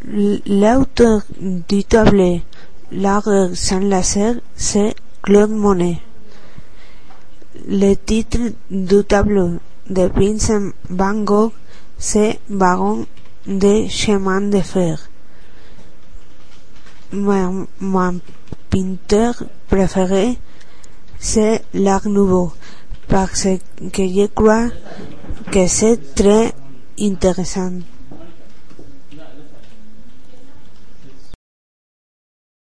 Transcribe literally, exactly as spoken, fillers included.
L'auteur du tableau L'art sans laser, c'est Claude Monet. Le titre du tableau de Vincent van Gogh, c'est Wagon de chemin de fer. Mon, mon pinteur préféré, c'est l'Art Nouveau, parce que je crois que c'est très intéressant.